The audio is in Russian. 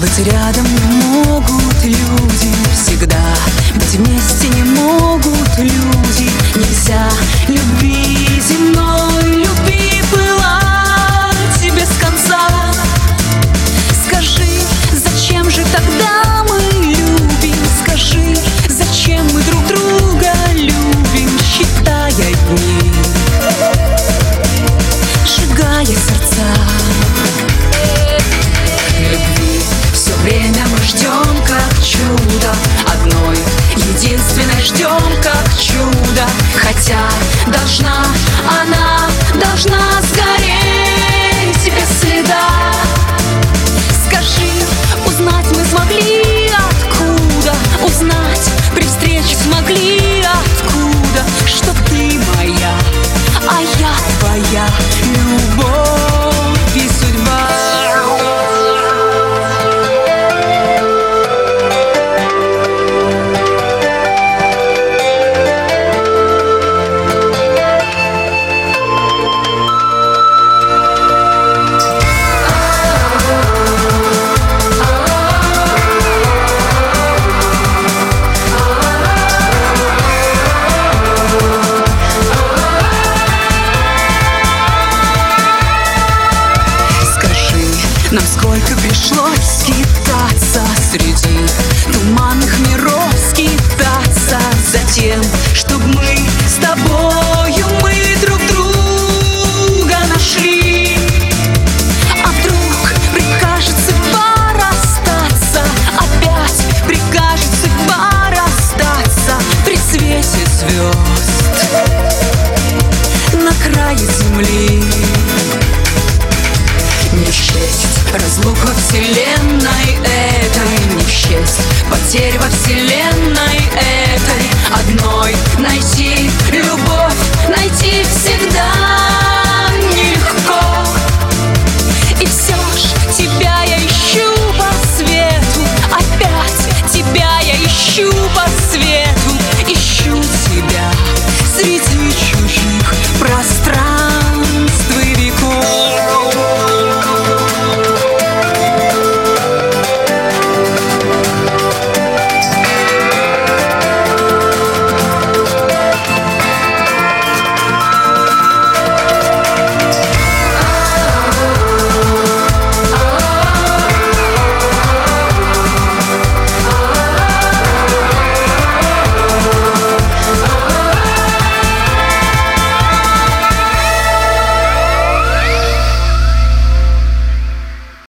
Быть рядом не могут люди всегда, быть вместе не могут люди. Нельзя любви земной, любви пылать без конца. Скажи, зачем же тогда мы любим? Скажи, зачем мы друг друга любим, считая дни, сжигая сердца. Любви все время мы ждем, как чудо, одной единственной ждем, как чудо. Хотя она должна сгореть без следа. Скажи, узнать мы смогли откуда? Узнать при встрече смогли откуда? Что ты моя, а я твоя, любовь и судьба. Нам сколько пришлось скитаться среди туманных миров, скитаться за тем, чтоб мы с тобою, мы друг друга нашли. А вдруг прикажет судьба расстаться, опять прикажет судьба расстаться при свете звезд на крае земли. Не счесть разлук во вселенной этой, не счесть потерь во вселенной.